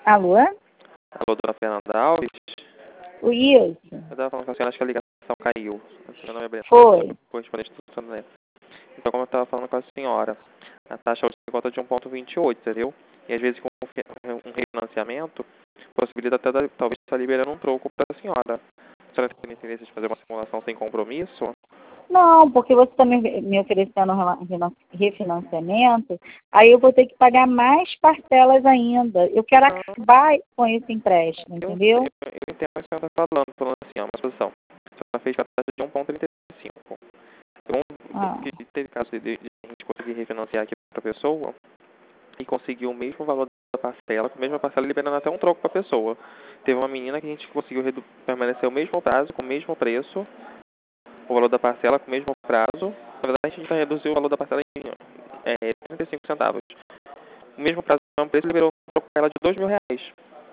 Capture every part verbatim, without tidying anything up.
Alô? Alô, dona Fernanda Alves? O isso. Eu estava falando com a senhora, acho que a ligação caiu. Meu nome é Breno. Foi. Correspondente do Santander. Então, como eu estava falando com a senhora, a taxa hoje se conta de um vírgula vinte e oito, entendeu? E às vezes com um refinanciamento, possibilita até da, talvez estar liberando um troco para a senhora. A senhora tem interesse de fazer uma simulação sem compromisso? Não, porque você está me, me oferecendo rela- rela- refinanciamento, aí eu vou ter que pagar mais parcelas ainda. Eu quero Não, acabar com esse empréstimo, eu, entendeu? eu, eu entendo o que a senhora está falando, falando assim, ó, uma posição. A senhora fez para a taxa de um vírgula trinta e cinco. Então, Ah, que teve caso de, de a gente conseguir refinanciar aqui para a pessoa e conseguir o mesmo valor da parcela, com a mesma parcela liberando até um troco para a pessoa. Teve uma menina que a gente conseguiu redu- permanecer o mesmo prazo, com o mesmo preço, o valor da parcela com o mesmo prazo. Na verdade, a gente reduziu o valor da parcela em é, trinta e cinco centavos. O mesmo prazo, o mesmo preço, liberou um troco para ela de dois mil reais.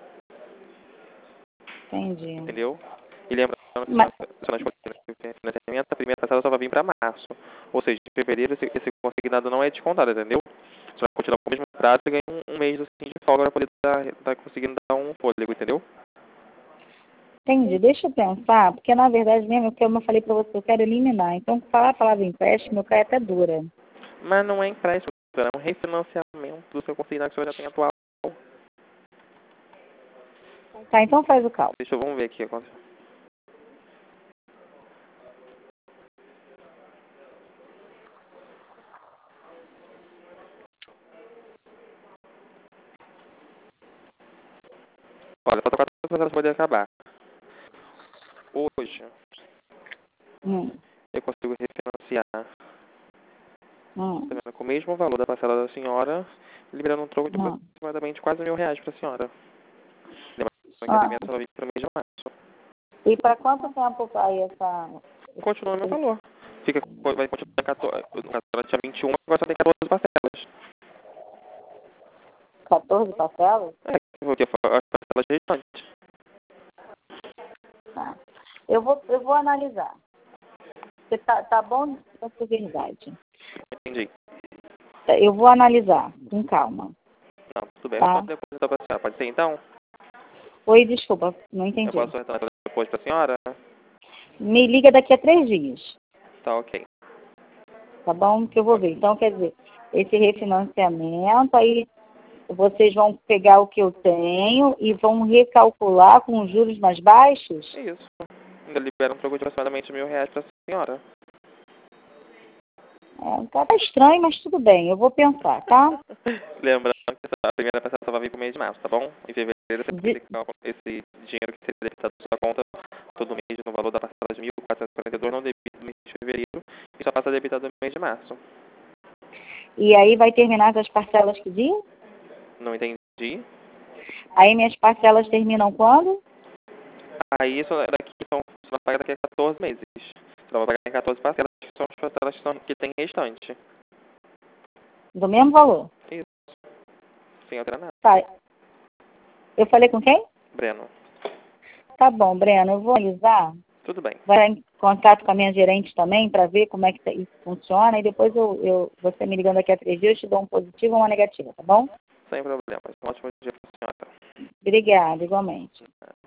entendi. Entendeu? E lembrando que Mas, se nós for financiamento, a primeira parcela só vai vir para março. Ou seja, em fevereiro esse, esse consignado não é descontado, entendeu? Você vai continuar com o mesmo prazo e ganha um, um mês assim, de folga para poder estar conseguindo dar um fôlego, entendeu? entendi. Deixa eu pensar, porque na verdade mesmo, como eu falei para você, eu quero eliminar. Então, falar a palavra empréstimo, meu cai até dura. Mas não é empréstimo, é um refinanciamento do seu consignado que você já tem atual. Tá, então faz o cálculo. Deixa eu, vamos ver aqui. Agora. Olha, falta quatro horas para poder acabar. Hoje, Hum, eu consigo refinanciar hum, tá vendo, com o mesmo valor da parcela da senhora, liberando um troco de hum. aproximadamente quase mil reais para a senhora. Lembrando que a Ah, primeira só vai vir para o mês de março. e para quanto tempo vai essa... Continua o meu valor. Fica, vai continuar quatorze, no caso, ela tinha vinte e um, agora só tem quatorze parcelas. quatorze parcelas? É, porque foi as parcelas restantes. Tá. Eu vou, eu vou analisar. Você tá, tá bom essa verdade. Entendi. Eu vou analisar, com calma. Não, tudo bem. Tá? Eu posso depositar para a senhora. Pode ser então? Oi, desculpa, não Eu entendi. posso retornar depois para a senhora? Me liga daqui a três dias, Tá, ok. tá bom? Que eu vou ver. Então, quer dizer, esse refinanciamento, aí vocês vão pegar o que eu tenho e vão recalcular com juros mais baixos? É isso. Ainda libera um troco de aproximadamente mil reais para a senhora. É, tá estranho, mas tudo bem, eu vou pensar, tá? Lembrando que a primeira parcela só vai vir para o mês de março, tá bom? Em fevereiro você vai De- ter que cálculo- esse dinheiro que seria debitado da sua conta todo mês no valor da parcela de mil quatrocentos e quarenta e dois não debita no mês de fevereiro e só passa a debitar no mês de março. E aí vai terminar as parcelas que dia? Não entendi? Aí minhas parcelas terminam quando? Aí isso é daqui, então, você vai pagar daqui a quatorze meses. Você vai pagar em quatorze parcelas, que são as parcelas que, são, que tem restante. Do mesmo valor? Isso, sem alterar nada. Tá. Eu falei com quem? Breno, Tá bom, Breno, eu vou analisar. tudo bem. Vou entrar em contato com a minha gerente também para ver como é que tá- isso funciona. E depois eu, eu, você me ligando daqui a três dias, eu te dou um positivo ou uma negativa, tá bom? Sem problemas. Um ótimo dia para a senhora. Obrigada, igualmente.